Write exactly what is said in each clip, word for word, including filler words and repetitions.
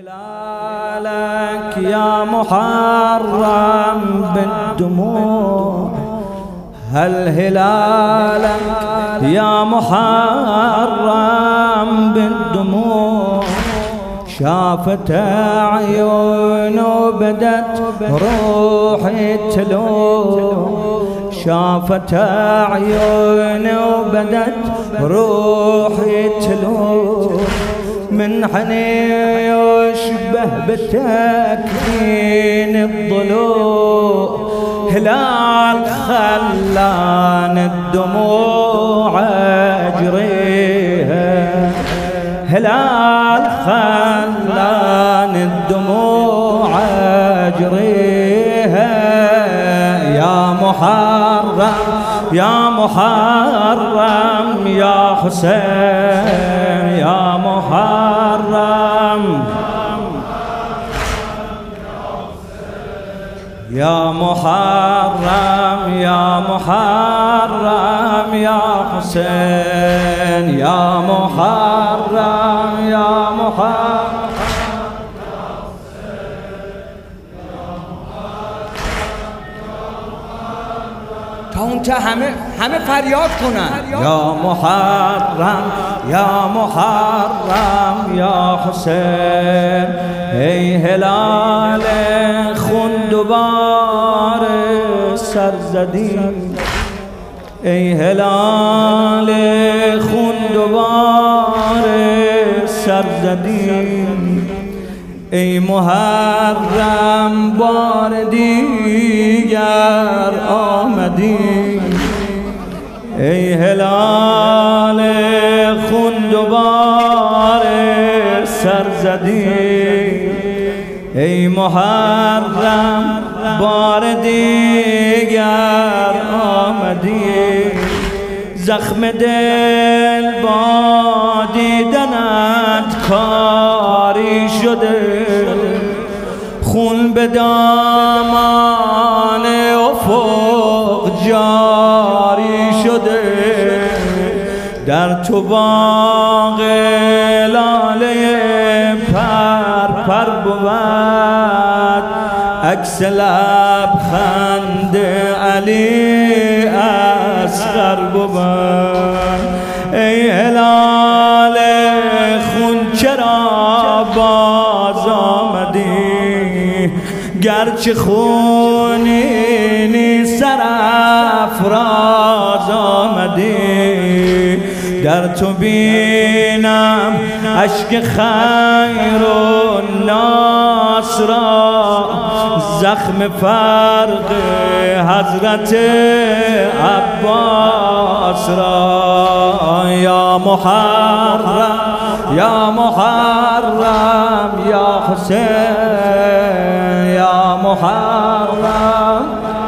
هلالك يا محرم بالدموع، هل هلالك يا محرم بالدموع، شافت عيون وبدت روحي تلوح، شافت عيون وبدت روحي تلوح، من حني يشبه بتكوين الضلوع، هلال خلان الدموع اجريها، هلال خلان الدموع اجريها، يا محرم يا محرم يا حسين يا محرم، يا محرم يا محرم يا حسين يا محرم يا محرم، تا اونجا همه همه فریاد کنن یا محرم یا محرم یا حسین، ای هلال خون دوبار سر زدی، ای هلال خون دوبار سر زدی، ای محرم بار دیگر آمدی، ای هلال خون دوبار سر زدی، ای محرم بار دیگر آمدی، زخم دل با دیدنت کاری شده، خون به دامان افق جاری شده، در تو باغ لاله پر پر بود، عکس لبخند علی اصغر بود، ای هلال خون چرا باز آمدی، گرچه خونینی سرافراز آمدی، در تو بینم اشک خیر و ناس را، زخم فرق حضرت عباس را، یا محرم یا محرم یا حسین یا محرم،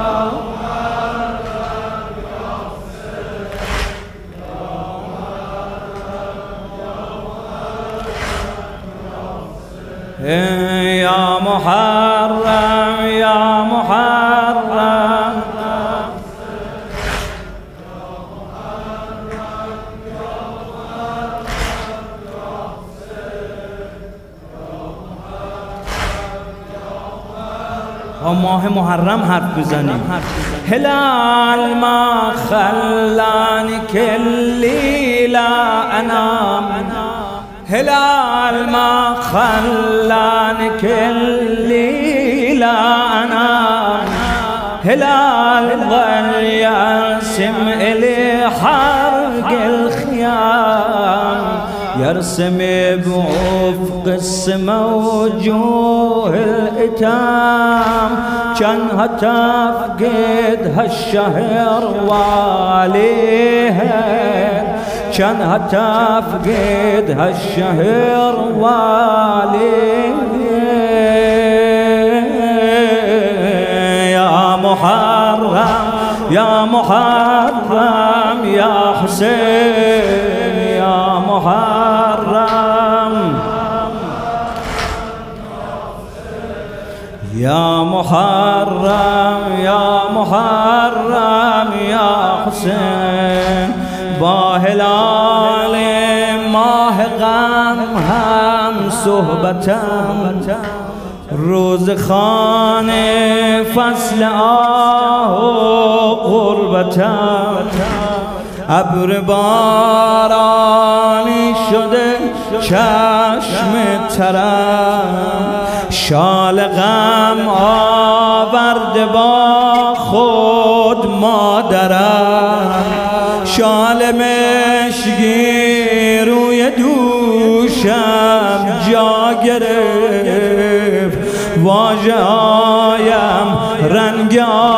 یا محرم یا محرم، با ماه محرم حرف بزنیم، هلال ما خلاني كلي لا انام، هلال ما خلاني كلي لا انام، هلال ظل يرسم إلي حرق الخيام، يرسم بوفق السما وجوه الإتام، كان هتفقد هالشهر واليها، كان هتفقد هالشهر واليها، يا محرم يا محرم يا حسين يا محرم، يا محرم يا محرم يا حسين، با هلال ماه غم هم صحبتم روز خانه فصل آه و غربتم ابر بارانی شده چشم ترم شال غم آورده با خود مادرم شال مشکی روی دوشم جا گرفت واژه هایم رنگ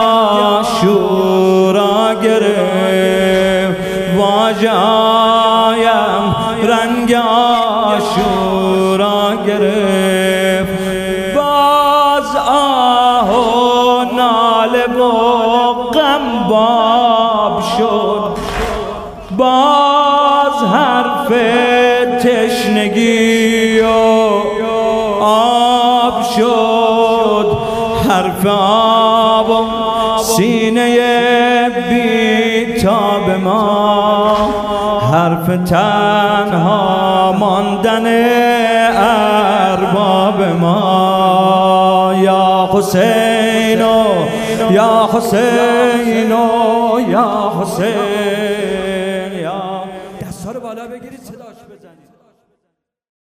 عاشورا گرفت واژه هایم رنگ عاشورا گرفت باز آه و ناله و غم باب شد باز حرف تشنگی و آب شد حرف آب و سینه بی‌تاب ما حرف تنها ماندن ارباب ما یا حسین و یا حسین و یا حسین یا دستا رو بالا بگیرید صداش